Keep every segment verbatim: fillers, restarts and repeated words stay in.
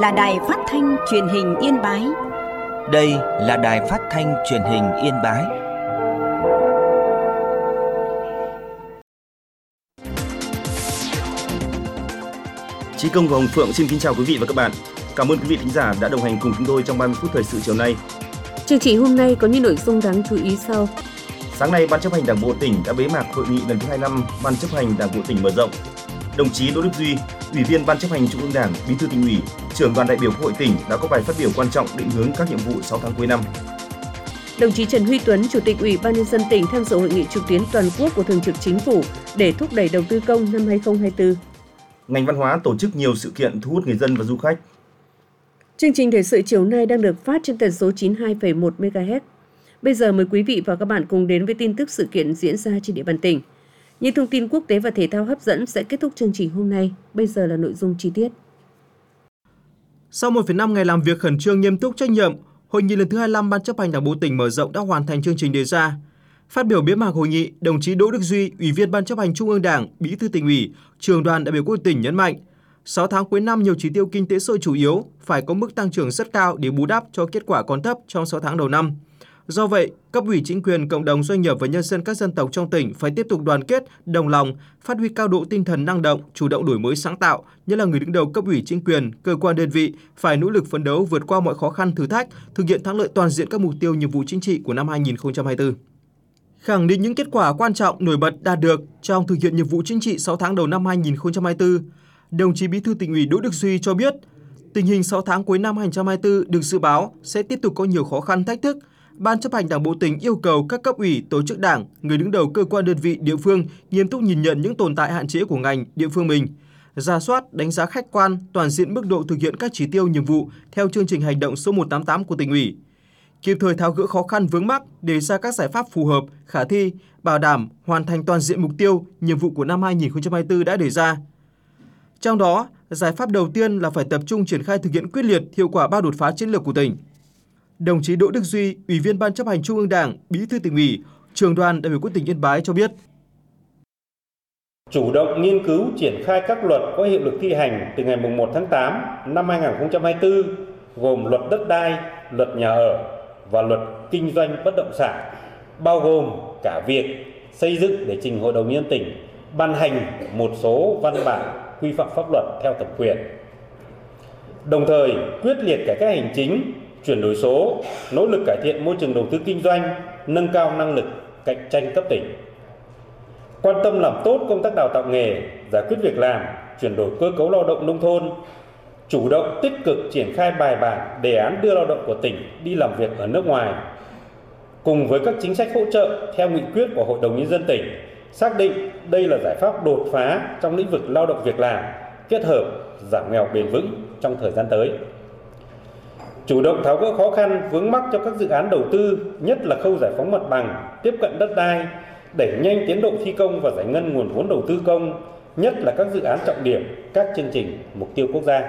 là đài phát thanh truyền hình Yên Bái. Đây là đài phát thanh truyền hình Yên Bái. Chí Công và Hồng Phượng xin kính chào quý vị và các bạn. Cảm ơn quý vị thính giả đã đồng hành cùng chúng tôi trong ba mươi phút thời sự chiều nay. Chương trình hôm nay có những nội dung đáng chú ý sau. Sáng nay, Ban chấp hành Đảng bộ tỉnh đã bế mạc hội nghị lần thứ hai mươi lăm Ban chấp hành Đảng bộ tỉnh mở rộng. Đồng chí Đỗ Đức Duy, Ủy viên Ban chấp hành Trung ương Đảng, Bí thư Tỉnh ủy, Trưởng đoàn đại biểu Quốc hội tỉnh đã có bài phát biểu quan trọng định hướng các nhiệm vụ sáu tháng cuối năm. Đồng chí Trần Huy Tuấn, Chủ tịch Ủy ban nhân dân tỉnh tham dự hội nghị trực tuyến toàn quốc của Thường trực Chính phủ để thúc đẩy đầu tư công năm hai không hai tư. Ngành văn hóa tổ chức nhiều sự kiện thu hút người dân và du khách. Chương trình thời sự chiều nay đang được phát trên tần số chín mươi hai phẩy một mê ga héc. Bây giờ mời quý vị và các bạn cùng đến với tin tức sự kiện diễn ra trên địa bàn tỉnh. Những thông tin quốc tế và thể thao hấp dẫn sẽ kết thúc chương trình hôm nay. Bây giờ là nội dung chi tiết. Sau một phẩy năm ngày làm việc khẩn trương, nghiêm túc, trách nhiệm, hội nghị lần thứ hai mươi lăm Ban chấp hành Đảng bộ tỉnh mở rộng đã hoàn thành chương trình đề ra. Phát biểu bế mạc hội nghị, đồng chí Đỗ Đức Duy, Ủy viên Ban chấp hành Trung ương Đảng, Bí thư Tỉnh ủy, Trưởng đoàn đại biểu Quốc hội tỉnh nhấn mạnh, sáu tháng cuối năm nhiều chỉ tiêu kinh tế xã hội chủ yếu phải có mức tăng trưởng rất cao để bù đắp cho kết quả còn thấp trong sáu tháng đầu năm. Do vậy, cấp ủy chính quyền, cộng đồng doanh nghiệp và nhân dân các dân tộc trong tỉnh phải tiếp tục đoàn kết, đồng lòng, phát huy cao độ tinh thần năng động, chủ động đổi mới sáng tạo, nhất là người đứng đầu cấp ủy chính quyền, cơ quan đơn vị phải nỗ lực phấn đấu vượt qua mọi khó khăn thử thách, thực hiện thắng lợi toàn diện các mục tiêu nhiệm vụ chính trị của năm hai không hai tư. Khẳng định những kết quả quan trọng nổi bật đạt được trong thực hiện nhiệm vụ chính trị sáu tháng đầu năm hai không hai tư, đồng chí Bí thư Tỉnh ủy Đỗ Đức Duy cho biết, tình hình sáu tháng cuối năm hai không hai tư được dự báo sẽ tiếp tục có nhiều khó khăn thách thức. Ban chấp hành Đảng bộ tỉnh yêu cầu các cấp ủy, tổ chức đảng, người đứng đầu cơ quan đơn vị địa phương nghiêm túc nhìn nhận những tồn tại hạn chế của ngành, địa phương mình, rà soát, đánh giá khách quan, toàn diện mức độ thực hiện các chỉ tiêu nhiệm vụ theo chương trình hành động số một trăm tám mươi tám của tỉnh ủy, kịp thời tháo gỡ khó khăn vướng mắc, đề ra các giải pháp phù hợp, khả thi, bảo đảm hoàn thành toàn diện mục tiêu, nhiệm vụ của năm hai không hai tư đã đề ra. Trong đó, giải pháp đầu tiên là phải tập trung triển khai thực hiện quyết liệt, hiệu quả ba đột phá chiến lược của tỉnh. Đồng chí Đỗ Đức Duy, Ủy viên Ban chấp hành Trung ương Đảng, Bí thư Tỉnh ủy, Trưởng đoàn đại biểu Quốc hội tỉnh Yên Bái cho biết: Chủ động nghiên cứu triển khai các luật có hiệu lực thi hành từ ngày mùng một tháng tám năm hai không hai tư, gồm luật đất đai, luật nhà ở và luật kinh doanh bất động sản, bao gồm cả việc xây dựng để trình Hội đồng nhân dân tỉnh ban hành một số văn bản quy phạm pháp luật theo thẩm quyền. Đồng thời, quyết liệt cải cách hành chính, chuyển đổi số, nỗ lực cải thiện môi trường đầu tư kinh doanh, nâng cao năng lực cạnh tranh cấp tỉnh. Quan tâm làm tốt công tác đào tạo nghề, giải quyết việc làm, chuyển đổi cơ cấu lao động nông thôn, chủ động tích cực triển khai bài bản đề án đưa lao động của tỉnh đi làm việc ở nước ngoài. Cùng với các chính sách hỗ trợ theo nghị quyết của Hội đồng nhân dân tỉnh, xác định đây là giải pháp đột phá trong lĩnh vực lao động việc làm, kết hợp giảm nghèo bền vững trong thời gian tới. Chủ động tháo gỡ khó khăn vướng mắc cho các dự án đầu tư, nhất là khâu giải phóng mặt bằng, tiếp cận đất đai, đẩy nhanh tiến độ thi công và giải ngân nguồn vốn đầu tư công, nhất là các dự án trọng điểm, các chương trình mục tiêu quốc gia.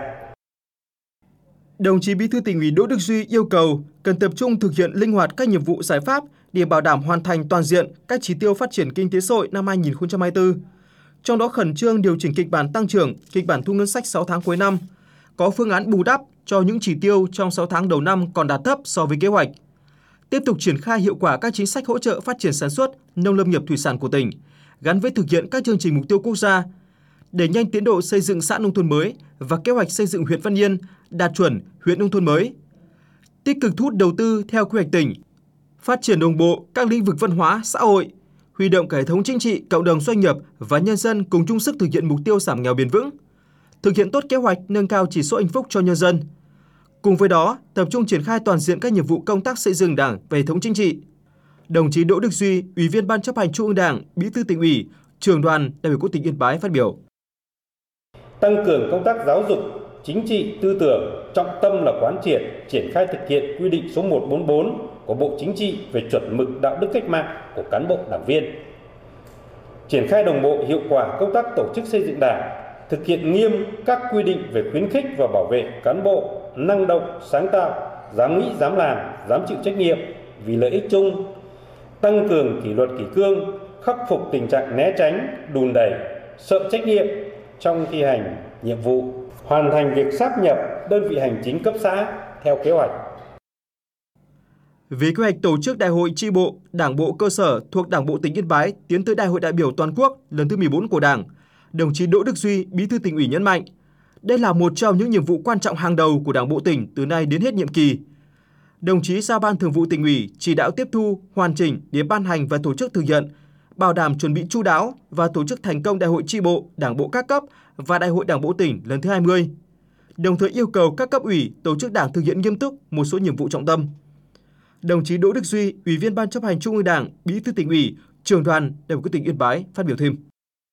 Đồng chí Bí thư Tỉnh ủy Đỗ Đức Duy yêu cầu cần tập trung thực hiện linh hoạt các nhiệm vụ giải pháp để bảo đảm hoàn thành toàn diện các chỉ tiêu phát triển kinh tế xã hội năm hai không hai tư. Trong đó khẩn trương điều chỉnh kịch bản tăng trưởng, kịch bản thu ngân sách sáu tháng cuối năm, có phương án bù đắp cho những chỉ tiêu trong sáu tháng đầu năm còn đạt thấp so với kế hoạch. Tiếp tục triển khai hiệu quả các chính sách hỗ trợ phát triển sản xuất, nông lâm nghiệp thủy sản của tỉnh, gắn với thực hiện các chương trình mục tiêu quốc gia, đẩy nhanh tiến độ xây dựng xã nông thôn mới và kế hoạch xây dựng huyện Văn Yên đạt chuẩn huyện nông thôn mới. Tích cực thu hút đầu tư theo quy hoạch tỉnh, phát triển đồng bộ các lĩnh vực văn hóa, xã hội, huy động cả hệ thống chính trị, cộng đồng doanh nghiệp và nhân dân cùng chung sức thực hiện mục tiêu giảm nghèo bền vững, thực hiện tốt kế hoạch nâng cao chỉ số hạnh phúc cho nhân dân. Cùng với đó, tập trung triển khai toàn diện các nhiệm vụ công tác xây dựng Đảng về hệ thống chính trị. Đồng chí Đỗ Đức Duy, Ủy viên Ban chấp hành Trung ương Đảng, Bí thư Tỉnh ủy, Trưởng đoàn đại biểu Quốc hội tỉnh Yên Bái phát biểu: Tăng cường công tác giáo dục, chính trị, tư tưởng, trọng tâm là quán triệt, triển khai thực hiện quy định số một trăm bốn mươi bốn của Bộ Chính trị về chuẩn mực đạo đức cách mạng của cán bộ đảng viên. Triển khai đồng bộ hiệu quả công tác tổ chức xây dựng Đảng, thực hiện nghiêm các quy định về khuyến khích và bảo vệ cán bộ năng động, sáng tạo, dám nghĩ, dám làm, dám chịu trách nhiệm vì lợi ích chung, tăng cường kỷ luật kỷ cương, khắc phục tình trạng né tránh, đùn đẩy, sợ trách nhiệm trong thi hành nhiệm vụ. hoàn thành việc sáp nhập đơn vị hành chính cấp xã theo kế hoạch. Về kế hoạch tổ chức Đại hội chi bộ, Đảng bộ cơ sở thuộc Đảng bộ tỉnh Yên Bái tiến tới Đại hội đại biểu toàn quốc lần thứ mười bốn của Đảng, đồng chí Đỗ Đức Duy, Bí thư Tỉnh ủy nhấn mạnh, đây là một trong những nhiệm vụ quan trọng hàng đầu của Đảng bộ tỉnh từ nay đến hết nhiệm kỳ. Đồng chí giao Ban Thường vụ Tỉnh ủy chỉ đạo tiếp thu, hoàn chỉnh để ban hành và tổ chức thực hiện, bảo đảm chuẩn bị chu đáo và tổ chức thành công Đại hội chi bộ, Đảng bộ các cấp và Đại hội Đảng bộ tỉnh lần thứ hai mươi. Đồng thời yêu cầu các cấp ủy, tổ chức Đảng thực hiện nghiêm túc một số nhiệm vụ trọng tâm. Đồng chí Đỗ Đức Duy, Ủy viên Ban chấp hành Trung ương Đảng, Bí thư Tỉnh ủy, Trưởng đoàn Đại biểu tỉnh Yên Bái phát biểu thêm.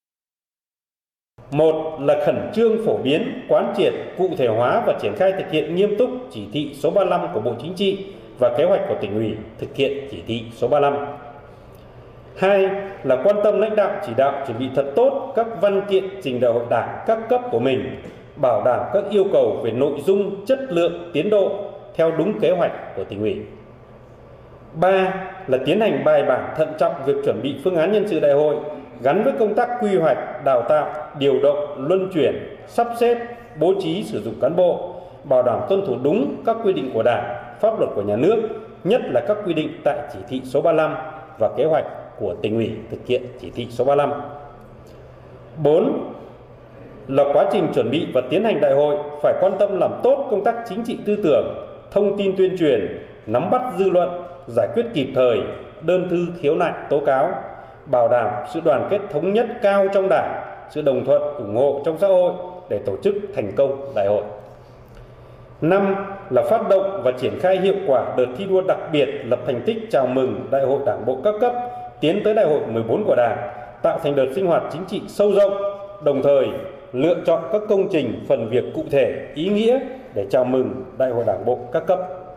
Một là khẩn trương phổ biến, quán triệt, cụ thể hóa và triển khai thực hiện nghiêm túc chỉ thị số ba mươi lăm của Bộ Chính trị và kế hoạch của Tỉnh ủy thực hiện chỉ thị số ba mươi lăm. Hai là quan tâm lãnh đạo chỉ đạo chuẩn bị thật tốt các văn kiện trình đại hội Đảng các cấp của mình, bảo đảm các yêu cầu về nội dung, chất lượng, tiến độ theo đúng kế hoạch của Tỉnh ủy. Ba là tiến hành bài bản thận trọng việc chuẩn bị phương án nhân sự đại hội gắn với công tác quy hoạch, đào tạo, điều động, luân chuyển, sắp xếp, bố trí sử dụng cán bộ, bảo đảm tuân thủ đúng các quy định của Đảng, pháp luật của nhà nước, nhất là các quy định tại chỉ thị số ba mươi lăm và kế hoạch của Tỉnh ủy thực hiện chỉ thị số ba mươi lăm. Bốn là quá trình chuẩn bị và tiến hành đại hội phải quan tâm làm tốt công tác chính trị tư tưởng, thông tin tuyên truyền, nắm bắt dư luận, giải quyết kịp thời đơn thư khiếu nại tố cáo, bảo đảm sự đoàn kết thống nhất cao trong Đảng, sự đồng thuận ủng hộ trong xã hội để tổ chức thành công đại hội. Năm là phát động và triển khai hiệu quả đợt thi đua đặc biệt lập thành tích chào mừng Đại hội Đảng bộ các cấp tiến tới Đại hội mười bốn của Đảng, tạo thành đợt sinh hoạt chính trị sâu rộng, đồng thời lựa chọn các công trình phần việc cụ thể, ý nghĩa để chào mừng Đại hội Đảng bộ các cấp.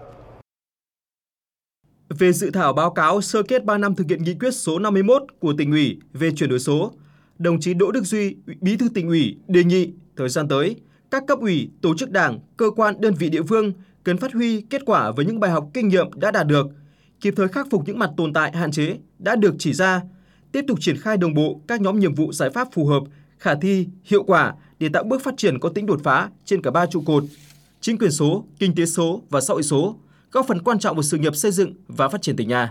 Về dự thảo báo cáo sơ kết ba năm thực hiện nghị quyết số năm mươi mốt của Tỉnh ủy về chuyển đổi số, đồng chí Đỗ Đức Duy, Bí thư Tỉnh ủy đề nghị thời gian tới, các cấp ủy, tổ chức Đảng, cơ quan, đơn vị địa phương cần phát huy kết quả với những bài học kinh nghiệm đã đạt được, kịp thời khắc phục những mặt tồn tại hạn chế đã được chỉ ra, tiếp tục triển khai đồng bộ các nhóm nhiệm vụ giải pháp phù hợp, khả thi, hiệu quả để tạo bước phát triển có tính đột phá trên cả ba trụ cột: chính quyền số, kinh tế số và xã hội số, góp phần quan trọng vào sự nghiệp xây dựng và phát triển tỉnh nhà.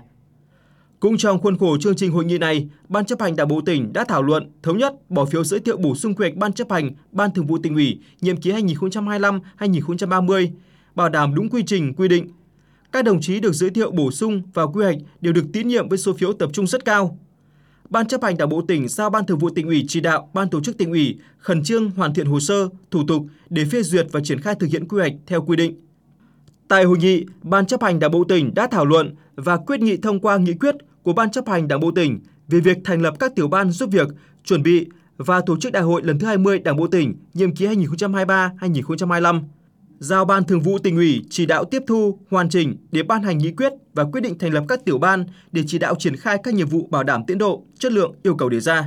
Cũng trong khuôn khổ chương trình hội nghị này, Ban chấp hành Đảng bộ tỉnh đã thảo luận, thống nhất bỏ phiếu giới thiệu bổ sung quy hoạch Ban chấp hành Ban Thường vụ Tỉnh ủy nhiệm kỳ hai nghìn không trăm hai mươi lăm đến hai nghìn không trăm ba mươi, bảo đảm đúng quy trình quy định. Các đồng chí được giới thiệu bổ sung vào quy hoạch đều được tín nhiệm với số phiếu tập trung rất cao. Ban chấp hành Đảng bộ tỉnh giao Ban Thường vụ Tỉnh ủy chỉ đạo Ban tổ chức Tỉnh ủy khẩn trương hoàn thiện hồ sơ, thủ tục để phê duyệt và triển khai thực hiện quy hoạch theo quy định. Tại hội nghị, Ban chấp hành Đảng bộ tỉnh đã thảo luận và quyết nghị thông qua nghị quyết của Ban chấp hành Đảng bộ tỉnh về việc thành lập các tiểu ban giúp việc chuẩn bị và tổ chức đại hội lần thứ hai mươi Đảng bộ tỉnh nhiệm kỳ hai nghìn không trăm hai mươi ba đến hai nghìn không trăm hai mươi lăm. Giao Ban Thường vụ Tỉnh ủy chỉ đạo tiếp thu, hoàn chỉnh để ban hành nghị quyết và quyết định thành lập các tiểu ban để chỉ đạo triển khai các nhiệm vụ bảo đảm tiến độ, chất lượng yêu cầu đề ra.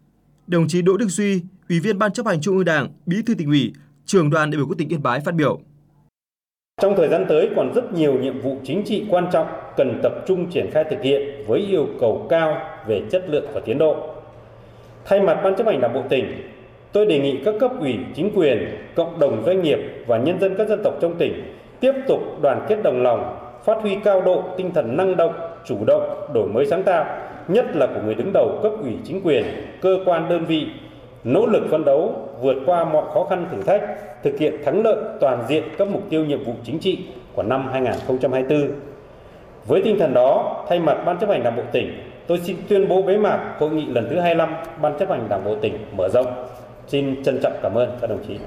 Đồng chí Đỗ Đức Duy, Ủy viên Ban chấp hành Trung ương Đảng, Bí thư Tỉnh ủy, Trưởng đoàn đại biểu quốc tỉnh Yên Bái phát biểu. Trong thời gian tới còn rất nhiều nhiệm vụ chính trị quan trọng cần tập trung triển khai thực hiện với yêu cầu cao về chất lượng và tiến độ. Thay mặt Ban chấp hành Đảng bộ tỉnh, tôi đề nghị các cấp ủy, chính quyền, cộng đồng doanh nghiệp và nhân dân các dân tộc trong tỉnh tiếp tục đoàn kết đồng lòng, phát huy cao độ tinh thần năng động, chủ động, đổi mới sáng tạo, nhất là của người đứng đầu cấp ủy chính quyền, cơ quan đơn vị, nỗ lực phấn đấu vượt qua mọi khó khăn thử thách, thực hiện thắng lợi toàn diện các mục tiêu nhiệm vụ chính trị của năm hai nghìn không trăm hai mươi tư. Với tinh thần đó, thay mặt Ban chấp hành Đảng bộ tỉnh, tôi xin tuyên bố bế mạc hội nghị lần thứ hai mươi lăm Ban chấp hành Đảng bộ tỉnh mở rộng. Xin trân trọng cảm ơn các đồng chí.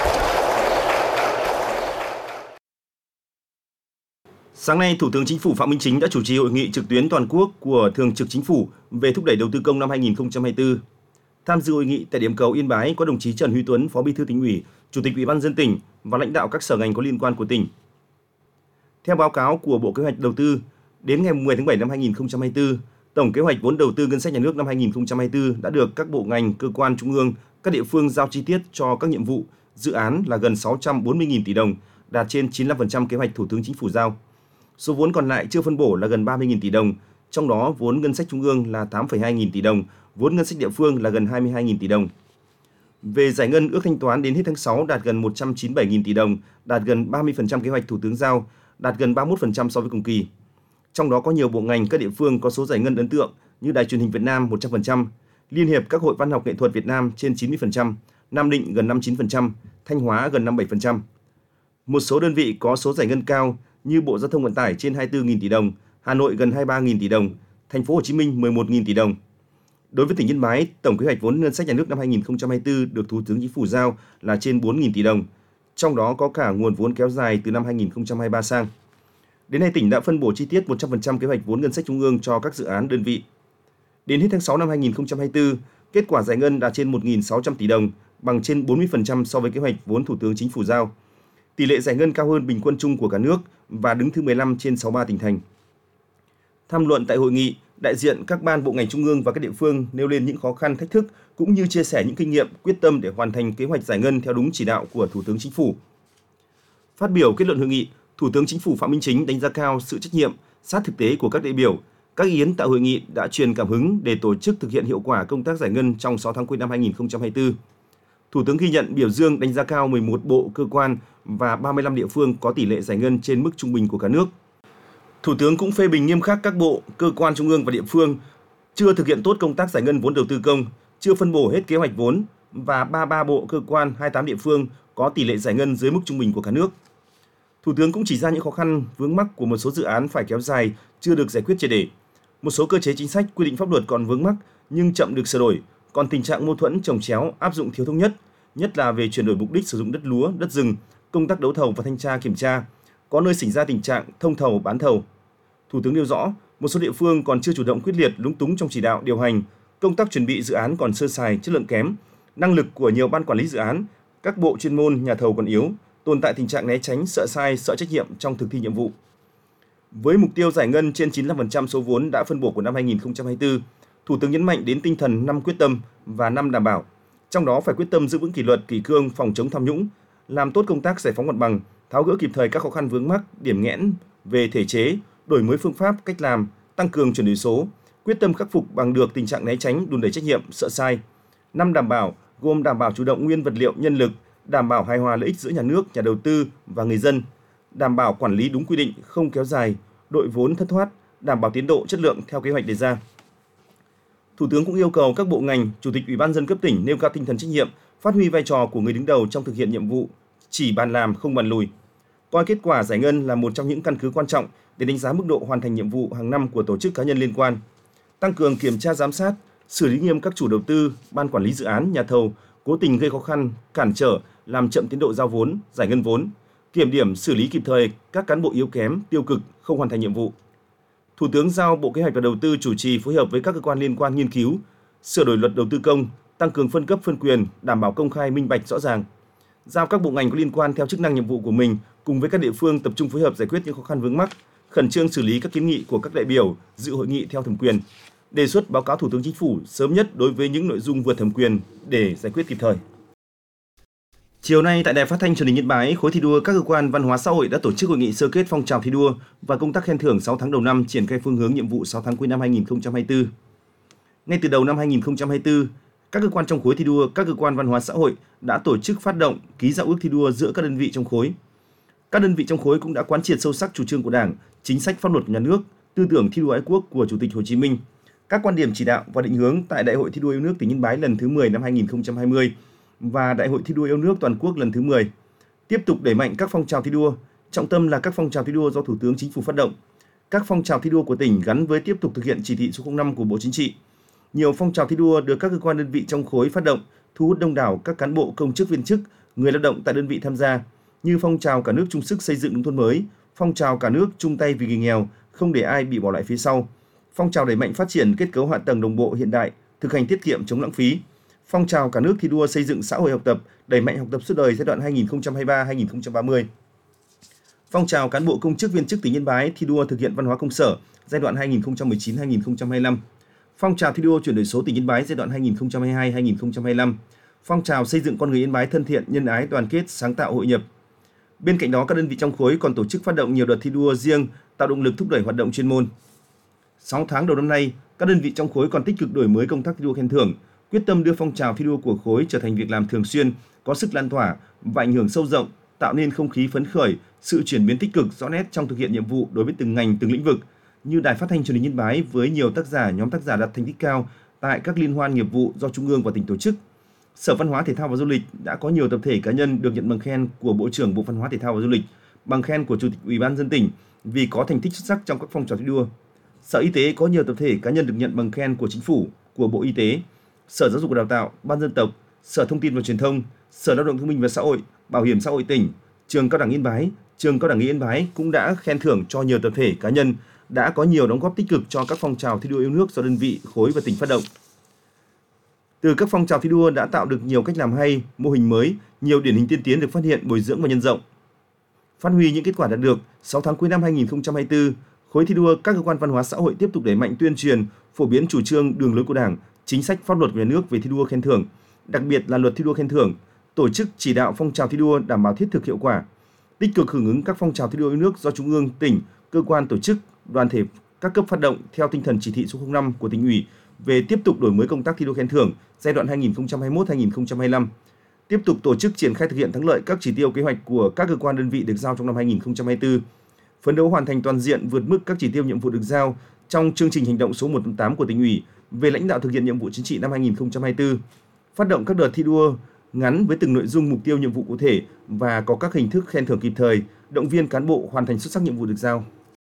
Sáng nay, Thủ tướng Chính phủ Phạm Minh Chính đã chủ trì hội nghị trực tuyến toàn quốc của Thường trực Chính phủ về thúc đẩy đầu tư công năm hai nghìn không trăm hai mươi tư. Tham dự hội nghị tại điểm cầu Yên Bái có đồng chí Trần Huy Tuấn, Phó Bí thư Tỉnh ủy, Chủ tịch Ủy ban nhân dân tỉnh và lãnh đạo các sở ngành có liên quan của tỉnh. Theo báo cáo của Bộ Kế hoạch Đầu tư, đến ngày mười tháng bảy năm hai nghìn không trăm hai mươi tư, tổng kế hoạch vốn đầu tư ngân sách nhà nước năm hai nghìn không trăm hai mươi tư đã được các bộ ngành, cơ quan trung ương, các địa phương giao chi tiết cho các nhiệm vụ, dự án là gần sáu trăm bốn mươi nghìn tỷ đồng, đạt trên chín mươi lăm phần trăm kế hoạch Thủ tướng Chính phủ giao. Số vốn còn lại chưa phân bổ là gần ba mươi nghìn tỷ đồng, trong đó vốn ngân sách trung ương là tám phẩy hai nghìn tỷ đồng, vốn ngân sách địa phương là gần hai mươi hai nghìn tỷ đồng. Về giải ngân ước thanh toán đến hết tháng sáu đạt gần một trăm chín mươi bảy nghìn tỷ đồng, đạt gần ba mươi phần trăm kế hoạch Thủ tướng giao, đạt gần ba mươi mốt phần trăm so với cùng kỳ. Trong đó có nhiều bộ ngành, các địa phương có số giải ngân ấn tượng như Đài Truyền hình Việt Nam một trăm phần trăm, Liên hiệp các hội văn học nghệ thuật Việt Nam trên chín mươi phần trăm, Nam Định gần năm mươi chín phần trăm, Thanh Hóa gần năm mươi bảy phần trăm. Một số đơn vị có số giải ngân cao như Bộ Giao thông Vận tải trên hai mươi tư nghìn tỷ đồng, Hà Nội gần hai mươi ba nghìn tỷ đồng, Thành phố Hồ Chí Minh mười một nghìn tỷ đồng. Đối với tỉnh Yên Bái, tổng kế hoạch vốn ngân sách nhà nước năm hai nghìn không trăm hai mươi tư được Thủ tướng Chính phủ giao là trên bốn nghìn tỷ đồng, trong đó có cả nguồn vốn kéo dài từ năm hai nghìn không trăm hai mươi ba sang. Đến nay, tỉnh đã phân bổ chi tiết một trăm phần trăm kế hoạch vốn ngân sách trung ương cho các dự án đơn vị. Đến hết tháng sáu năm hai nghìn không trăm hai mươi tư, kết quả giải ngân đạt trên một nghìn sáu trăm tỷ đồng, bằng trên bốn mươi phần trăm so với kế hoạch vốn Thủ tướng Chính phủ giao. Tỷ lệ giải ngân cao hơn bình quân chung của cả nước và đứng thứ mười lăm trên sáu mươi ba tỉnh thành. Tham luận tại hội nghị, đại diện các ban bộ ngành trung ương và các địa phương nêu lên những khó khăn, thách thức cũng như chia sẻ những kinh nghiệm, quyết tâm để hoàn thành kế hoạch giải ngân theo đúng chỉ đạo của Thủ tướng Chính phủ. Phát biểu kết luận hội nghị, Thủ tướng Chính phủ Phạm Minh Chính đánh giá cao sự trách nhiệm, sát thực tế của các đại biểu. Các ý kiến tại hội nghị đã truyền cảm hứng để tổ chức thực hiện hiệu quả công tác giải ngân trong sáu tháng cuối năm hai nghìn không trăm hai mươi tư. Thủ tướng ghi nhận, biểu dương, đánh giá cao mười một bộ, cơ quan và ba mươi lăm địa phương có tỷ lệ giải ngân trên mức trung bình của cả nước. Thủ tướng cũng phê bình nghiêm khắc các bộ, cơ quan trung ương và địa phương chưa thực hiện tốt công tác giải ngân vốn đầu tư công, chưa phân bổ hết kế hoạch vốn và ba mươi ba bộ, cơ quan, hai mươi tám địa phương có tỷ lệ giải ngân dưới mức trung bình của cả nước. Thủ tướng cũng chỉ ra những khó khăn, vướng mắc của một số dự án phải kéo dài, chưa được giải quyết triệt để. Một số cơ chế chính sách, quy định pháp luật còn vướng mắc nhưng chậm được sửa đổi, còn tình trạng mâu thuẫn chồng chéo, áp dụng thiếu thống nhất, nhất là về chuyển đổi mục đích sử dụng đất lúa, đất rừng, công tác đấu thầu và thanh tra kiểm tra, có nơi xảy ra tình trạng thông thầu bán thầu. Thủ tướng nêu rõ, một số địa phương còn chưa chủ động quyết liệt, lúng túng trong chỉ đạo điều hành, công tác chuẩn bị dự án còn sơ sài, chất lượng kém, năng lực của nhiều ban quản lý dự án, các bộ chuyên môn, nhà thầu còn yếu, tồn tại tình trạng né tránh, sợ sai, sợ trách nhiệm trong thực thi nhiệm vụ. Với mục tiêu giải ngân trên chín mươi lăm phần trăm số vốn đã phân bổ của năm hai nghìn không trăm hai mươi tư, Thủ tướng nhấn mạnh đến tinh thần năm quyết tâm và năm đảm bảo. Trong đó phải quyết tâm giữ vững kỷ luật, kỷ cương, phòng chống tham nhũng, làm tốt công tác giải phóng mặt bằng, tháo gỡ kịp thời các khó khăn vướng mắc, điểm nghẽn về thể chế, đổi mới phương pháp, cách làm, tăng cường chuyển đổi số, quyết tâm khắc phục bằng được tình trạng né tránh, đùn đẩy trách nhiệm, sợ sai. Năm đảm bảo gồm đảm bảo chủ động nguyên vật liệu, nhân lực, đảm bảo hài hòa lợi ích giữa nhà nước, nhà đầu tư và người dân, đảm bảo quản lý đúng quy định, không kéo dài, đội vốn thất thoát, đảm bảo tiến độ, chất lượng theo kế hoạch đề ra. Thủ tướng cũng yêu cầu các bộ ngành, Chủ tịch Ủy ban nhân dân cấp tỉnh nêu cao tinh thần trách nhiệm, phát huy vai trò của người đứng đầu trong thực hiện nhiệm vụ, chỉ bàn làm không bàn lùi. Coi kết quả giải ngân là một trong những căn cứ quan trọng để đánh giá mức độ hoàn thành nhiệm vụ hàng năm của tổ chức cá nhân liên quan. Tăng cường kiểm tra giám sát, xử lý nghiêm các chủ đầu tư, ban quản lý dự án, nhà thầu cố tình gây khó khăn, cản trở, làm chậm tiến độ giao vốn, giải ngân vốn, kiểm điểm xử lý kịp thời các cán bộ yếu kém, tiêu cực không hoàn thành nhiệm vụ. Thủ tướng giao Bộ Kế hoạch và Đầu tư chủ trì phối hợp với các cơ quan liên quan nghiên cứu, sửa đổi luật đầu tư công, tăng cường phân cấp phân quyền, đảm bảo công khai minh bạch rõ ràng. Giao các bộ ngành có liên quan theo chức năng nhiệm vụ của mình cùng với các địa phương tập trung phối hợp giải quyết những khó khăn vướng mắc, khẩn trương xử lý các kiến nghị của các đại biểu dự hội nghị theo thẩm quyền, đề xuất báo cáo Thủ tướng Chính phủ sớm nhất đối với những nội dung vượt thẩm quyền để giải quyết kịp thời. Chiều nay tại Đài Phát thanh Truyền hình Yên Bái, khối thi đua các cơ quan văn hóa xã hội đã tổ chức hội nghị sơ kết phong trào thi đua và công tác khen thưởng sáu tháng đầu năm, triển khai phương hướng nhiệm vụ sáu tháng cuối năm hai nghìn không trăm hai mươi tư. Ngay từ đầu năm hai nghìn không trăm hai mươi tư, các cơ quan trong khối thi đua, các cơ quan văn hóa xã hội đã tổ chức phát động, ký giao ước thi đua giữa các đơn vị trong khối. Các đơn vị trong khối cũng đã quán triệt sâu sắc chủ trương của Đảng, chính sách pháp luật của nhà nước, tư tưởng thi đua ái quốc của Chủ tịch Hồ Chí Minh, các quan điểm chỉ đạo và định hướng tại Đại hội thi đua yêu nước tỉnh Yên Bái lần thứ mười năm hai nghìn không trăm hai mươi và Đại hội thi đua yêu nước toàn quốc lần thứ mười. Tiếp tục đẩy mạnh các phong trào thi đua, trọng tâm là các phong trào thi đua do Thủ tướng Chính phủ phát động. Các phong trào thi đua của tỉnh gắn với tiếp tục thực hiện chỉ thị số không năm của Bộ Chính trị. Nhiều phong trào thi đua được các cơ quan đơn vị trong khối phát động, thu hút đông đảo các cán bộ, công chức viên chức, người lao động tại đơn vị tham gia, như phong trào cả nước chung sức xây dựng nông thôn mới, phong trào cả nước chung tay vì người nghèo, không để ai bị bỏ lại phía sau, phong trào đẩy mạnh phát triển kết cấu hạ tầng đồng bộ hiện đại, thực hành tiết kiệm chống lãng phí, phong trào cả nước thi đua xây dựng xã hội học tập, đẩy mạnh học tập suốt đời giai đoạn hai nghìn không trăm hai mươi ba đến hai nghìn không trăm ba mươi. Phong trào cán bộ công chức viên chức tỉnh Yên Bái thi đua thực hiện văn hóa công sở giai đoạn hai nghìn không trăm mười chín đến hai nghìn không trăm hai mươi lăm. Phong trào thi đua chuyển đổi số tỉnh Yên Bái giai đoạn hai nghìn không trăm hai mươi hai đến hai nghìn không trăm hai mươi lăm. Phong trào xây dựng con người Yên Bái thân thiện, nhân ái, đoàn kết, sáng tạo, hội nhập. Bên cạnh đó, các đơn vị trong khối còn tổ chức phát động nhiều đợt thi đua riêng, tạo động lực thúc đẩy hoạt động chuyên môn. sáu tháng đầu năm nay, các đơn vị trong khối còn tích cực đổi mới công tác thi đua khen thưởng, quyết tâm đưa phong trào thi đua của khối trở thành việc làm thường xuyên, có sức lan tỏa và ảnh hưởng sâu rộng, tạo nên không khí phấn khởi, sự chuyển biến tích cực rõ nét trong thực hiện nhiệm vụ đối với từng ngành, từng lĩnh vực, như Đài Phát thanh Truyền hình Yên Bái với nhiều tác giả, nhóm tác giả đạt thành tích cao tại các liên hoan nghiệp vụ do Trung ương và tỉnh tổ chức. Sở Văn hóa Thể thao và Du lịch đã có nhiều tập thể cá nhân được nhận bằng khen của Bộ trưởng Bộ Văn hóa Thể thao và Du lịch, bằng khen của Chủ tịch Ủy ban nhân dân tỉnh vì có thành tích xuất sắc trong các phong trào thi đua. Sở Y tế có nhiều tập thể cá nhân được nhận bằng khen của Chính phủ, của Bộ Y tế, Sở Giáo dục và Đào tạo, Ban Dân tộc, Sở Thông tin và Truyền thông, Sở Lao động Thương binh và Xã hội, Bảo hiểm xã hội tỉnh, Trường Cao đẳng Yên Bái, Trường Cao đẳng Nghề Yên Bái cũng đã khen thưởng cho nhiều tập thể cá nhân đã có nhiều đóng góp tích cực cho các phong trào thi đua yêu nước do đơn vị, khối và tỉnh phát động. Từ các phong trào thi đua đã tạo được nhiều cách làm hay, mô hình mới, nhiều điển hình tiên tiến được phát hiện, bồi dưỡng và nhân rộng. Phát huy những kết quả đạt được, sáu tháng cuối năm hai nghìn không trăm hai mươi tư, khối thi đua các cơ quan văn hóa xã hội tiếp tục đẩy mạnh tuyên truyền, phổ biến chủ trương, đường lối của Đảng, chính sách pháp luật của nhà nước về thi đua khen thưởng, đặc biệt là luật thi đua khen thưởng, tổ chức chỉ đạo phong trào thi đua đảm bảo thiết thực hiệu quả, tích cực hưởng ứng các phong trào thi đua yêu nước do Trung ương, tỉnh, cơ quan tổ chức, đoàn thể các cấp phát động theo tinh thần chỉ thị số không năm của Tỉnh ủy về tiếp tục đổi mới công tác thi đua khen thưởng giai đoạn hai nghìn không trăm hai mươi mốt đến hai nghìn không trăm hai mươi lăm, tiếp tục tổ chức triển khai thực hiện thắng lợi các chỉ tiêu kế hoạch của các cơ quan đơn vị được giao trong năm hai nghìn không trăm hai mươi tư, phấn đấu hoàn thành toàn diện vượt mức các chỉ tiêu nhiệm vụ được giao trong chương trình hành động số một trăm tám mươi tám của Tỉnh ủy về lãnh đạo thực hiện nhiệm vụ chính trị năm hai nghìn không trăm hai mươi tư, phát động các đợt thi đua ngắn với từng nội dung, mục tiêu, nhiệm vụ cụ thể và có các hình thức khen thưởng kịp thời, động viên cán bộ hoàn thành xuất sắc nhiệm vụ được giao.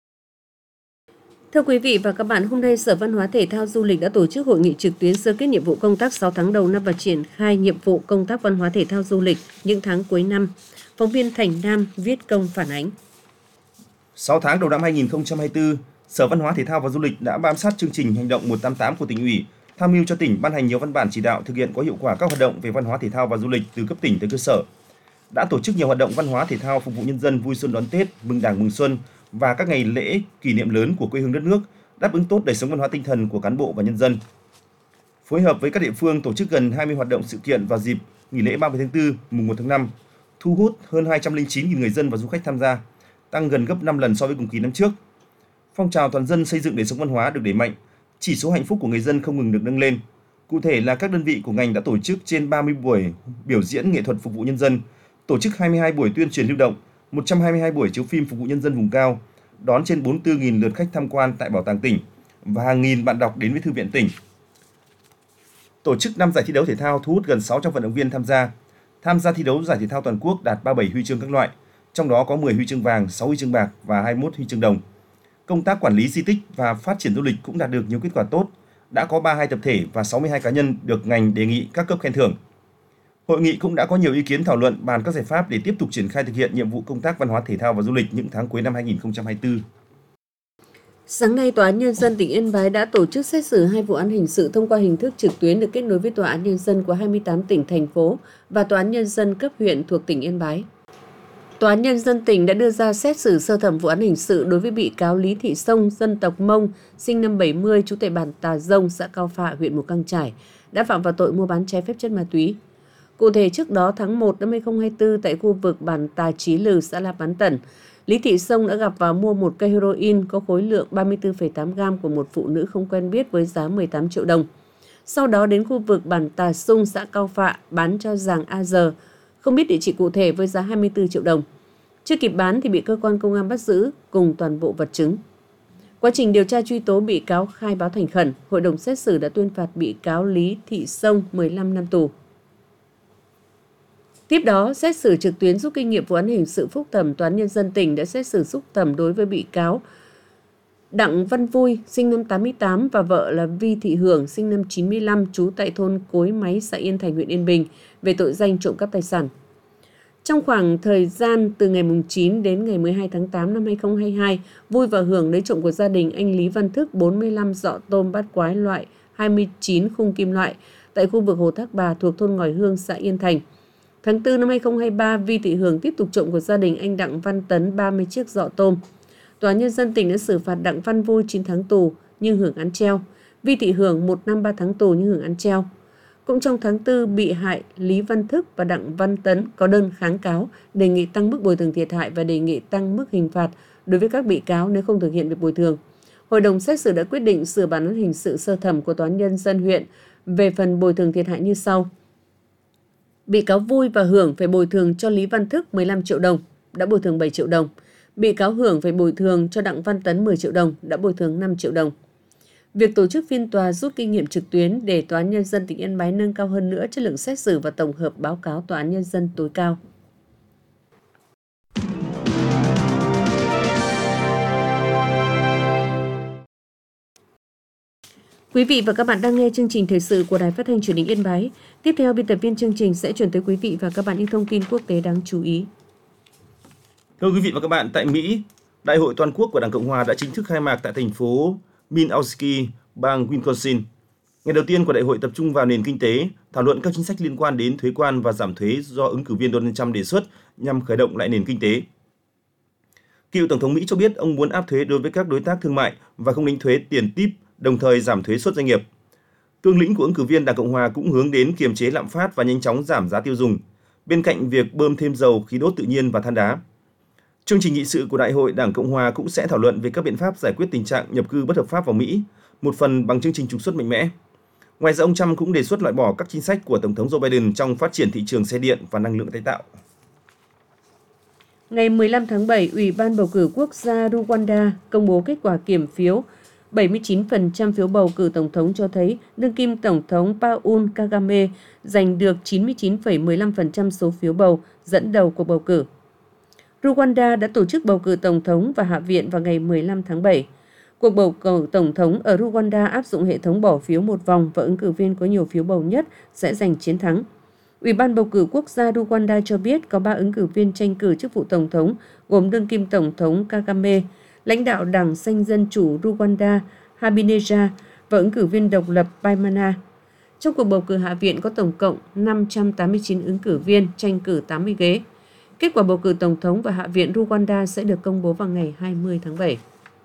Thưa quý vị và các bạn, hôm nay Sở Văn hóa Thể thao Du lịch đã tổ chức hội nghị trực tuyến sơ kết nhiệm vụ công tác sáu tháng đầu năm và triển khai nhiệm vụ công tác văn hóa thể thao du lịch những tháng cuối năm. Phóng viên Thành Nam viết công phản ánh. sáu tháng đầu năm hai nghìn không trăm hai mươi tư, Sở Văn hóa Thể thao và Du lịch đã bám sát chương trình hành động một trăm tám mươi tám của Tỉnh ủy, tham mưu cho tỉnh ban hành nhiều văn bản chỉ đạo thực hiện có hiệu quả các hoạt động về văn hóa thể thao và du lịch từ cấp tỉnh tới cơ sở. Đã tổ chức nhiều hoạt động văn hóa thể thao phục vụ nhân dân vui xuân đón Tết, mừng Đảng mừng xuân và các ngày lễ kỷ niệm lớn của quê hương đất nước, đáp ứng tốt đời sống văn hóa tinh thần của cán bộ và nhân dân. Phối hợp với các địa phương tổ chức gần hai mươi hoạt động sự kiện vào dịp nghỉ lễ ba mươi tháng tư, mùng một tháng năm, thu hút hơn hai trăm lẻ chín nghìn người dân và du khách tham gia, tăng gần gấp năm lần so với cùng kỳ năm trước. Phong trào toàn dân xây dựng đời sống văn hóa được đẩy mạnh, chỉ số hạnh phúc của người dân không ngừng được nâng lên. Cụ thể là các đơn vị của ngành đã tổ chức trên ba mươi buổi biểu diễn nghệ thuật phục vụ nhân dân, tổ chức hai mươi hai buổi tuyên truyền lưu động, một trăm hai mươi hai buổi chiếu phim phục vụ nhân dân vùng cao, đón trên bốn mươi tư nghìn lượt khách tham quan tại Bảo tàng tỉnh và hàng nghìn bạn đọc đến với Thư viện tỉnh. Tổ chức năm giải thi đấu thể thao thu hút gần sáu trăm vận động viên tham gia. Tham gia thi đấu giải thể thao toàn quốc đạt ba mươi bảy huy chương các loại, trong đó có mười huy chương vàng, sáu huy chương bạc và hai mươi mốt huy chương đồng. Công tác quản lý di tích và phát triển du lịch cũng đạt được nhiều kết quả tốt. Đã có ba mươi hai tập thể và sáu mươi hai cá nhân được ngành đề nghị các cấp khen thưởng. Hội nghị cũng đã có nhiều ý kiến thảo luận bàn các giải pháp để tiếp tục triển khai thực hiện nhiệm vụ công tác văn hóa thể thao và du lịch những tháng cuối năm hai nghìn không trăm hai mươi tư. Sáng nay, Tòa án Nhân dân tỉnh Yên Bái đã tổ chức xét xử hai vụ án hình sự thông qua hình thức trực tuyến được kết nối với Tòa án Nhân dân của hai mươi tám tỉnh, thành phố và Tòa án Nhân dân cấp huyện thuộc tỉnh Yên Bái. Tòa án Nhân dân tỉnh đã đưa ra xét xử sơ thẩm vụ án hình sự đối với bị cáo Lý Thị Sông, dân tộc Mông, sinh năm bảy mươi, trú tại bản Tà Rông, xã Cao Phạ, huyện Mù Căng Chải, đã phạm vào tội mua bán trái phép chất ma túy. Cụ thể, trước đó tháng một năm hai nghìn không trăm hai mươi tư, tại khu vực bản Tà Chí Lừ, xã La Bán Tẩn, Lý Thị Sông đã gặp và mua một cây heroin có khối lượng ba mươi tư phẩy tám gam của một phụ nữ không quen biết với giá mười tám triệu đồng. Sau đó đến khu vực bản Tà Sung, xã Cao Phạ, bán cho Giàng A Giờ, không biết địa chỉ cụ thể, với giá hai mươi tư triệu đồng. Chưa kịp bán thì bị cơ quan công an bắt giữ cùng toàn bộ vật chứng. Quá trình điều tra truy tố, bị cáo khai báo thành khẩn, hội đồng xét xử đã tuyên phạt bị cáo Lý Thị Sông mười lăm năm tù. Tiếp đó, xét xử trực tuyến rút kinh nghiệm vụ án hình sự phúc thẩm, Tòa án Nhân dân tỉnh đã xét xử phúc thẩm đối với bị cáo Đặng Văn Vui, sinh năm tám mươi tám, và vợ là Vi Thị Hưởng, sinh năm chín mươi lăm, trú tại thôn Cối Máy, xã Yên Thành, huyện Yên Bình, về tội danh trộm cắp tài sản. Trong khoảng thời gian từ ngày chín đến ngày mười hai tháng tám năm hai nghìn không trăm hai mươi hai, Vui và Hưởng lấy trộm của gia đình anh Lý Văn Thức bốn mươi lăm giọ tôm bát quái loại hai mươi chín khung kim loại tại khu vực Hồ Thác Bà thuộc thôn Ngòi Hương, xã Yên Thành. Tháng tư năm hai nghìn không trăm hai mươi ba, Vi Thị Hưởng tiếp tục trộm của gia đình anh Đặng Văn Tấn ba mươi chiếc giọ tôm. Tòa án Nhân dân tỉnh đã xử phạt Đặng Văn Vui chín tháng tù nhưng hưởng án treo, Vi Thị Hưởng một năm ba tháng tù nhưng hưởng án treo. Cũng trong tháng tư, bị hại Lý Văn Thức và Đặng Văn Tấn có đơn kháng cáo đề nghị tăng mức bồi thường thiệt hại và đề nghị tăng mức hình phạt đối với các bị cáo nếu không thực hiện việc bồi thường. Hội đồng xét xử đã quyết định sửa bản án hình sự sơ thẩm của Tòa án Nhân dân huyện Về phần bồi thường thiệt hại như sau. Bị cáo Vui và Hưởng phải bồi thường cho Lý Văn Thức mười lăm triệu đồng, đã bồi thường bảy triệu đồng. Bị cáo Hưởng phải bồi thường cho Đặng Văn Tấn mười triệu đồng, đã bồi thường năm triệu đồng. Việc tổ chức phiên tòa rút kinh nghiệm trực tuyến để Tòa án Nhân dân tỉnh Yên Bái nâng cao hơn nữa chất lượng xét xử và tổng hợp báo cáo Tòa án Nhân dân tối cao. Quý vị và các bạn đang nghe chương trình thời sự của Đài Phát thanh Truyền hình Yên Bái. Tiếp theo, biên tập viên chương trình sẽ chuyển tới quý vị và các bạn những thông tin quốc tế đáng chú ý. Thưa quý vị và các bạn, tại Mỹ, Đại hội toàn quốc của Đảng Cộng hòa đã chính thức khai mạc tại thành phố Milwaukee, bang Wisconsin. Ngày đầu tiên của đại hội tập trung vào nền kinh tế, thảo luận các chính sách liên quan đến thuế quan và giảm thuế do ứng cử viên Donald Trump đề xuất nhằm khởi động lại nền kinh tế. Cựu Tổng thống Mỹ cho biết ông muốn áp thuế đối với các đối tác thương mại và không đánh thuế tiền tip, đồng thời giảm thuế suất doanh nghiệp. Cương lĩnh của ứng cử viên Đảng Cộng hòa cũng hướng đến kiềm chế lạm phát và nhanh chóng giảm giá tiêu dùng, bên cạnh việc bơm thêm dầu, khí đốt tự nhiên và than đá. Chương trình nghị sự của Đại hội Đảng Cộng hòa cũng sẽ thảo luận về các biện pháp giải quyết tình trạng nhập cư bất hợp pháp vào Mỹ, một phần bằng chương trình trục xuất mạnh mẽ. Ngoài ra, ông Trump cũng đề xuất loại bỏ các chính sách của Tổng thống Joe Biden trong phát triển thị trường xe điện và năng lượng tái tạo. Ngày mười lăm tháng bảy, Ủy ban Bầu cử Quốc gia Rwanda công bố kết quả kiểm phiếu. bảy mươi chín phần trăm phiếu bầu cử Tổng thống cho thấy đương kim Tổng thống Paul Kagame giành được chín mươi chín phẩy mười lăm phần trăm số phiếu bầu, dẫn đầu cuộc bầu cử. Rwanda đã tổ chức bầu cử Tổng thống và Hạ viện vào ngày mười lăm tháng bảy. Cuộc bầu cử Tổng thống ở Rwanda áp dụng hệ thống bỏ phiếu một vòng và ứng cử viên có nhiều phiếu bầu nhất sẽ giành chiến thắng. Ủy ban Bầu cử Quốc gia Rwanda cho biết có ba ứng cử viên tranh cử chức vụ Tổng thống, gồm đương kim Tổng thống Kagame, lãnh đạo Đảng Xanh Dân Chủ Rwanda Habineza và ứng cử viên độc lập Baimana. Trong cuộc bầu cử Hạ viện có tổng cộng năm trăm tám mươi chín ứng cử viên tranh cử tám mươi ghế. Kết quả bầu cử Tổng thống và Hạ viện Rwanda sẽ được công bố vào ngày hai mươi tháng bảy.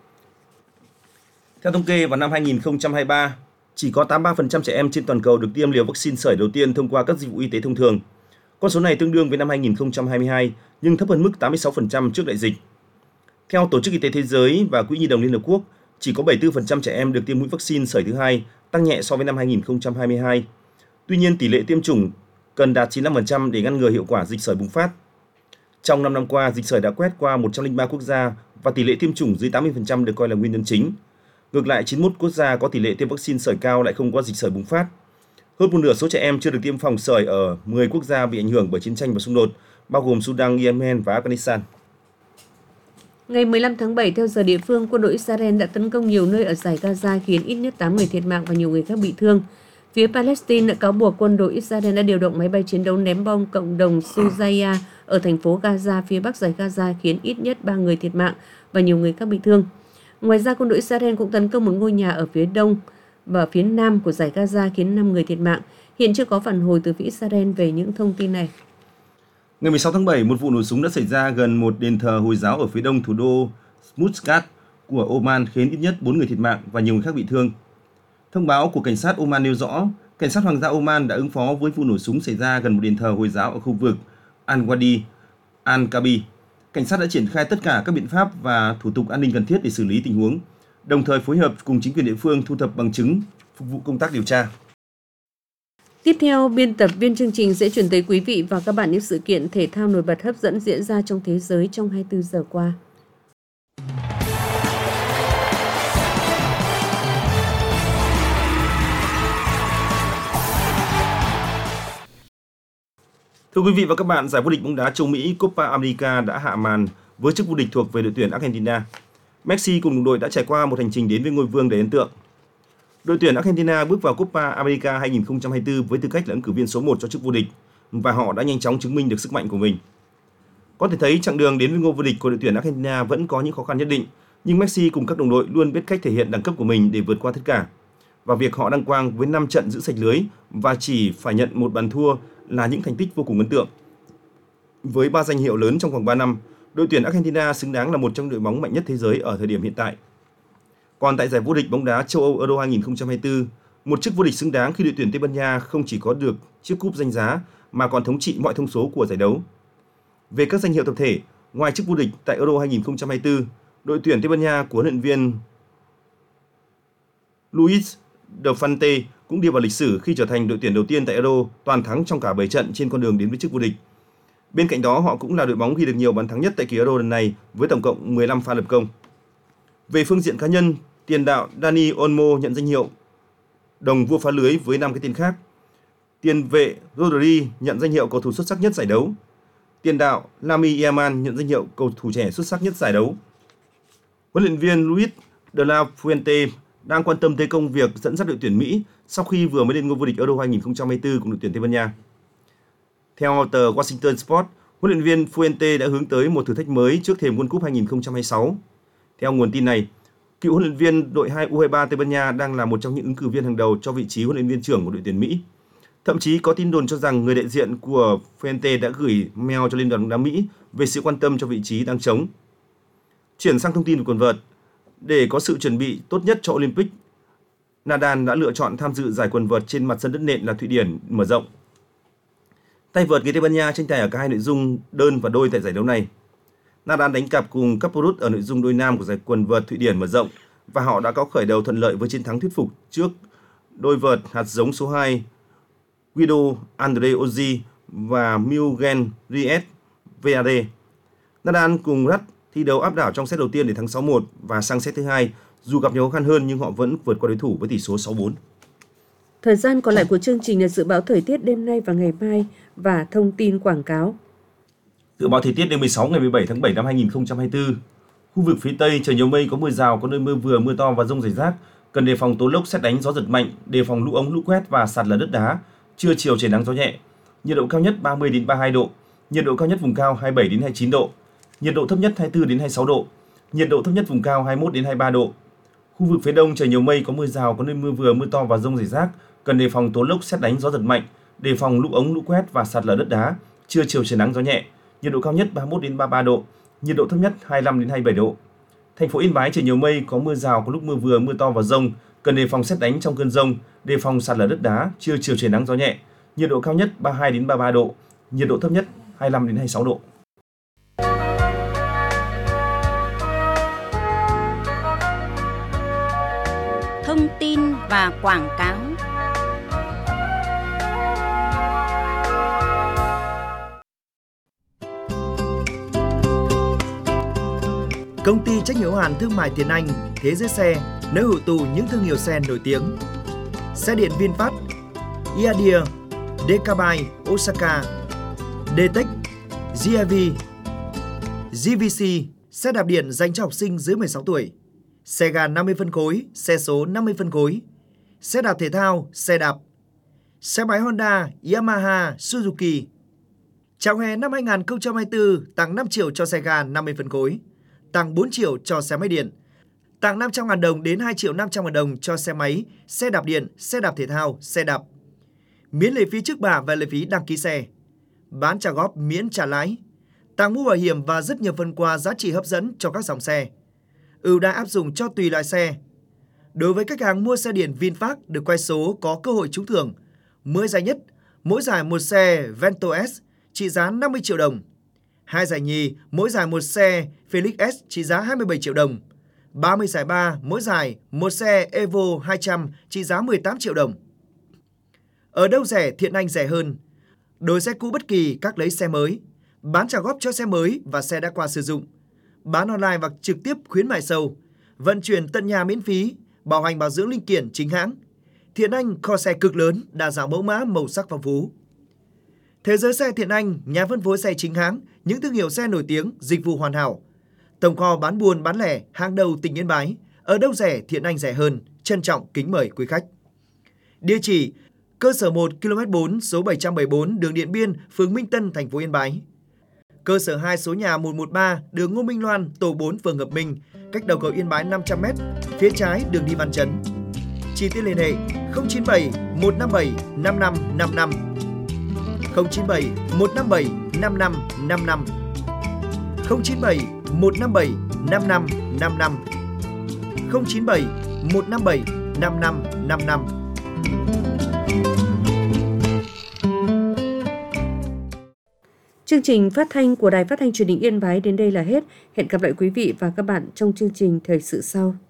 Theo thống kê, vào năm hai nghìn không trăm hai mươi ba, chỉ có tám mươi ba phần trăm trẻ em trên toàn cầu được tiêm liều vaccine sởi đầu tiên thông qua các dịch vụ y tế thông thường. Con số này tương đương với năm hai nghìn không trăm hai mươi hai, nhưng thấp hơn mức tám mươi sáu phần trăm trước đại dịch. Theo Tổ chức Y tế Thế giới và Quỹ Nhi đồng Liên Hợp Quốc, chỉ có bảy mươi tư phần trăm trẻ em được tiêm mũi vaccine sởi thứ hai, tăng nhẹ so với năm hai nghìn không trăm hai mươi hai. Tuy nhiên, tỷ lệ tiêm chủng cần đạt chín mươi lăm phần trăm để ngăn ngừa hiệu quả dịch sởi bùng phát. Trong năm năm qua, dịch sởi đã quét qua một trăm lẻ ba quốc gia và tỷ lệ tiêm chủng dưới tám mươi phần trăm được coi là nguyên nhân chính. Ngược lại, chín mươi mốt quốc gia có tỷ lệ tiêm vaccine sởi cao lại không có dịch sởi bùng phát. Hơn một nửa số trẻ em chưa được tiêm phòng sởi ở mười quốc gia bị ảnh hưởng bởi chiến tranh và xung đột, bao gồm Sudan, Yemen và Afghanistan. Ngày mười lăm tháng bảy, theo giờ địa phương, quân đội Israel đã tấn công nhiều nơi ở dải Gaza khiến ít nhất tám người thiệt mạng và nhiều người khác bị thương. Phía Palestine đã cáo buộc quân đội Israel đã điều động máy bay chiến đấu ném bom cộng đồng Sujaya ở thành phố Gaza phía bắc dải Gaza khiến ít nhất ba người thiệt mạng và nhiều người khác bị thương. Ngoài ra, quân đội Israel cũng tấn công một ngôi nhà ở phía đông và phía nam của dải Gaza khiến năm người thiệt mạng. Hiện chưa có phản hồi từ phía Israel về những thông tin này. Ngày mười sáu tháng bảy, một vụ nổ súng đã xảy ra gần một đền thờ Hồi giáo ở phía đông thủ đô Muscat của Oman khiến ít nhất bốn người thiệt mạng và nhiều người khác bị thương. Thông báo của cảnh sát Oman nêu rõ, cảnh sát Hoàng gia Oman đã ứng phó với vụ nổ súng xảy ra gần một đền thờ Hồi giáo ở khu vực Al-Wadi, Al-Kabi. Cảnh sát đã triển khai tất cả các biện pháp và thủ tục an ninh cần thiết để xử lý tình huống, đồng thời phối hợp cùng chính quyền địa phương thu thập bằng chứng, phục vụ công tác điều tra. Tiếp theo, biên tập viên chương trình sẽ chuyển tới quý vị và các bạn những sự kiện thể thao nổi bật hấp dẫn diễn ra trong thế giới trong hai mươi tư giờ qua. Thưa quý vị và các bạn, giải vô địch bóng đá châu Mỹ Copa America đã hạ màn với chức vô địch thuộc về đội tuyển Argentina. Messi cùng đồng đội đã trải qua một hành trình đến với ngôi vương đầy ấn tượng. Đội tuyển Argentina bước vào Copa America hai không hai tư với tư cách là ứng cử viên số một cho chức vô địch và họ đã nhanh chóng chứng minh được sức mạnh của mình. Có thể thấy chặng đường đến với ngôi vô địch của đội tuyển Argentina vẫn có những khó khăn nhất định, nhưng Messi cùng các đồng đội luôn biết cách thể hiện đẳng cấp của mình để vượt qua tất cả. Và việc họ đăng quang với năm trận giữ sạch lưới và chỉ phải nhận một bàn thua là những thành tích vô cùng ấn tượng. Với ba danh hiệu lớn trong vòng ba năm, đội tuyển Argentina xứng đáng là một trong đội bóng mạnh nhất thế giới ở thời điểm hiện tại. Còn tại giải vô địch bóng đá châu Âu Euro hai không hai tư, một chức vô địch xứng đáng khi đội tuyển Tây Ban Nha không chỉ có được chiếc cúp danh giá mà còn thống trị mọi thông số của giải đấu. Về các danh hiệu tập thể, ngoài chức vô địch tại Euro hai không hai tư, đội tuyển Tây Ban Nha của huấn luyện viên Luis de Fante cũng đi vào lịch sử khi trở thành đội tuyển đầu tiên tại Euro toàn thắng trong cả bảy trận trên con đường đến với chức vô địch. Bên cạnh đó, họ cũng là đội bóng ghi được nhiều bàn thắng nhất tại kỳ Euro lần này với tổng cộng mười lăm pha lập công. Về phương diện cá nhân, tiền đạo Dani Olmo nhận danh hiệu đồng vua phá lưới với năm cái tên khác. Tiền vệ Rodri nhận danh hiệu cầu thủ xuất sắc nhất giải đấu. Tiền đạo Lamine Yamal nhận danh hiệu cầu thủ trẻ xuất sắc nhất giải đấu. Huấn luyện viên Luis de la Fuente đang quan tâm tới công việc dẫn dắt đội tuyển Mỹ sau khi vừa mới lên ngôi vô địch Euro hai không hai tư cùng đội tuyển Tây Ban Nha. Theo tờ Washington Post, huấn luyện viên Fuente đã hướng tới một thử thách mới trước thềm World Cup hai không hai sáu. Theo nguồn tin này, cựu huấn luyện viên đội hai U hai ba Tây Ban Nha đang là một trong những ứng cử viên hàng đầu cho vị trí huấn luyện viên trưởng của đội tuyển Mỹ. Thậm chí có tin đồn cho rằng người đại diện của Fuente đã gửi mail cho Liên đoàn bóng đá Mỹ về sự quan tâm cho vị trí đang trống. Chuyển sang thông tin về quần vợt, để có sự chuẩn bị tốt nhất cho Olympic, Nadal đã lựa chọn tham dự giải quần vợt trên mặt sân đất nện là Thụy Điển mở rộng. Tay vợt người Tây Ban Nha tranh tài ở cả hai nội dung đơn và đôi tại giải đấu này. Nadal đánh cặp cùng Kaporut ở nội dung đôi nam của giải quần vợt Thụy Điển mở rộng và họ đã có khởi đầu thuận lợi với chiến thắng thuyết phục trước đôi vợt hạt giống số hai Guido Andreozzi và Mugen Riet Veare. Nadal cùng Rudd thi đấu áp đảo trong set đầu tiên để thắng sáu một và sang set thứ hai, dù gặp nhiều khó khăn hơn nhưng họ vẫn vượt qua đối thủ với tỷ số sáu bốn. Thời gian còn lại của chương trình là dự báo thời tiết đêm nay và ngày mai và thông tin quảng cáo. Dự báo thời tiết đêm mười sáu ngày mười bảy tháng bảy năm hai không hai tư. Khu vực phía Tây trời nhiều mây, có mưa rào, có nơi mưa vừa, mưa to và dông rải rác. Cần đề phòng tố lốc, sét đánh, gió giật mạnh, đề phòng lũ ống, lũ quét và sạt lở đất đá. Trưa chiều trời nắng gió nhẹ. Nhiệt độ cao nhất ba mươi đến ba mươi hai độ, nhiệt độ cao nhất vùng cao hai mươi bảy đến hai mươi chín độ, nhiệt độ thấp nhất hai mươi tư đến hai mươi sáu độ, nhiệt độ thấp nhất vùng cao hai mươi mốt đến hai mươi ba độ. Khu vực phía Đông trời nhiều mây, có mưa rào, có nơi mưa vừa, mưa to và dông rải rác. Cần đề phòng tố lốc, sét đánh, gió giật mạnh, đề phòng lũ ống, lũ quét và sạt lở đất đá. Trưa chiều trời nắng gió nhẹ. Nhiệt độ cao nhất ba mươi mốt đến ba mươi ba độ, nhiệt độ thấp nhất hai mươi lăm đến hai mươi bảy độ. Thành phố Yên Bái trời nhiều mây, có mưa rào, có lúc mưa vừa, mưa to và dông, cần đề phòng sét đánh trong cơn dông, đề phòng sạt lở đất đá. Trưa chiều trời nắng gió nhẹ, nhiệt độ cao nhất ba mươi hai đến ba mươi ba độ, nhiệt độ thấp nhất hai mươi lăm đến hai mươi sáu độ. Thông tin và quảng cáo. Công ty trách nhiệm hữu hạn thương mại Tiến Anh, Thế Giới Xe, nơi hội tụ những thương hiệu xe nổi tiếng. Xe điện VinFast, Iadia, Dekabai, Osaka, D-Tech, giê i vê, giê vê xê, xe đạp điện dành cho học sinh dưới mười sáu tuổi. Xe ga năm mươi phân khối, xe số năm mươi phân khối. Xe đạp thể thao, xe đạp. Xe máy Honda, Yamaha, Suzuki. Chào hè năm hai không hai tư, tặng năm triệu cho xe ga năm mươi phân khối. Tặng bốn triệu cho xe máy điện. Tặng năm trăm nghìn đồng đến hai triệu năm trăm nghìn đồng cho xe máy, xe đạp điện, xe đạp thể thao, xe đạp. Miễn lệ phí trước bạ và lệ phí đăng ký xe. Bán trả góp miễn trả lái. Tặng mũ bảo hiểm và rất nhiều phần quà giá trị hấp dẫn cho các dòng xe. Ưu đãi áp dụng cho tùy loại xe. Đối với khách hàng mua xe điện VinFast được quay số có cơ hội trúng thưởng. Mới giải nhất, mỗi giải một xe Vento S trị giá năm mươi triệu đồng. Hai giải nhì, mỗi giải một xe Felix S trị giá hai mươi bảy triệu đồng. ba mươi giải ba, mỗi giải một xe Evo hai trăm trị giá mười tám triệu đồng. Ở đâu rẻ, Thiện Anh rẻ hơn. Đổi xe cũ bất kỳ, các lấy xe mới. Bán trả góp cho xe mới và xe đã qua sử dụng. Bán online hoặc trực tiếp khuyến mại sâu. Vận chuyển tận nhà miễn phí, bảo hành bảo dưỡng linh kiện chính hãng. Thiện Anh kho xe cực lớn, đa dạng mẫu mã, màu sắc phong phú. Thế giới xe Thiện Anh, nhà phân phối xe chính hãng, những thương hiệu xe nổi tiếng, dịch vụ hoàn hảo. Tổng kho bán buôn bán lẻ, hàng đầu tỉnh Yên Bái. Ở đâu rẻ, Thiện Anh rẻ hơn. Trân trọng kính mời quý khách. Địa chỉ: cơ sở một, ki lô mét bốn, số bảy trăm bảy mươi tư, đường Điện Biên, phường Minh Tân, thành phố Yên Bái. Cơ sở hai, số nhà một một ba, đường Ngô Minh Loan, tổ bốn, phường Hợp Minh, cách đầu cầu Yên Bái năm trăm mét, phía trái đường đi Văn Chấn. Chi tiết liên hệ không chín bảy một năm bảy năm năm năm năm, không chín bảy một năm bảy năm năm năm năm, không chín bảy một năm bảy năm năm năm năm, không chín bảy một năm bảy năm năm năm năm. Chương trình phát thanh của Đài Phát thanh Truyền hình Yên Bái đến đây là hết. Hẹn gặp lại quý vị và các bạn trong chương trình thời sự sau.